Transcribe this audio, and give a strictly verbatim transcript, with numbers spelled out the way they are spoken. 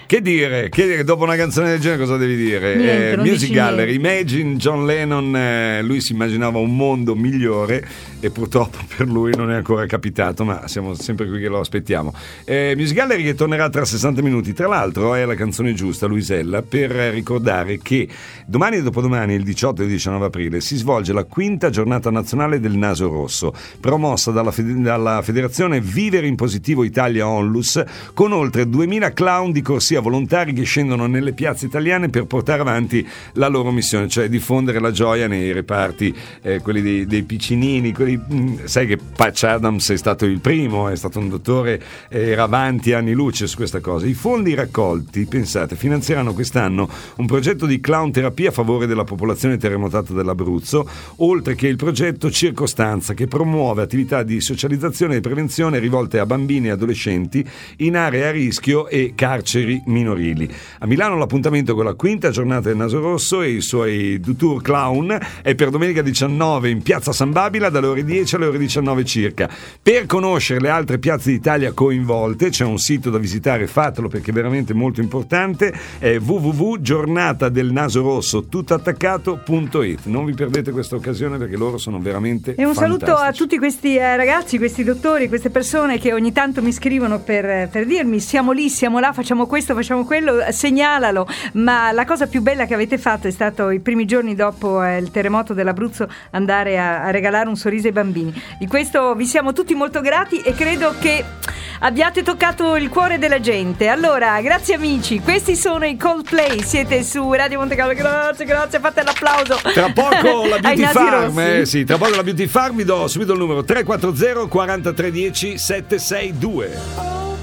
Che dire, che dire, dopo una canzone del genere cosa devi dire? Niente, eh, non Music dici Gallery, niente. Imagine, John Lennon, eh, lui si immaginava un mondo migliore e purtroppo per lui non è ancora capitato, ma siamo sempre qui che lo aspettiamo. eh, Music Gallery che tornerà tra sessanta minuti, tra l'altro è la canzone giusta, Luisella, per ricordare che domani e dopodomani, il diciotto e il diciannove aprile, si svolge la quinta giornata nazionale del naso rosso, promossa dalla, fede- dalla federazione Vivere in Positivo Italia Onlus, con oltre duemila clown di corsia volontari che scendono nelle piazze italiane per portare avanti la loro missione, cioè diffondere la gioia nei reparti, eh, quelli dei, dei piccinini, quelli, mh, sai che Patch Adams è stato il primo, è stato un dottore, eh, era avanti anni luce su questa cosa. I fondi raccolti, pensate, finanzieranno quest'anno un progetto di clown terapia a favore della popolazione terremotata dell'Abruzzo, oltre che il progetto Circostanza, che promuove attività di socializzazione e prevenzione rivolte a bambini e adolescenti in aree a rischio e carceri minorili. A Milano l'appuntamento con la quinta giornata del naso rosso e i suoi du tour clown è per domenica diciannove in piazza San Babila dalle ore dieci alle ore diciannove circa. Per conoscere le altre piazze d'Italia coinvolte c'è un sito da visitare, fatelo perché è veramente molto importante, è w w w punto giornata del naso rosso tutto attaccato punto it. Non vi perdete questa occasione perché loro sono veramente E un fantastici. saluto a tutti questi eh, ragazzi, questi dottori, queste persone che ogni tanto mi scrivono per, per dirmi siamo lì, siamo là, facciamo questo, facciamo quello, segnalalo. Ma la cosa più bella che avete fatto è stato i primi giorni dopo eh, il terremoto dell'Abruzzo andare a, a regalare un sorriso ai bambini. Di questo vi siamo tutti molto grati e credo che abbiate toccato il cuore della gente. Allora, grazie amici, questi sono i Coldplay, siete su Radio Monte Carlo, grazie, grazie, fate l'applauso. Tra poco la Ai Beauty nasi Farm, rossi. eh, sì, tra poco la Beauty Farm, vi do subito il numero tre quattro zero quattro tre uno zero sette sei due.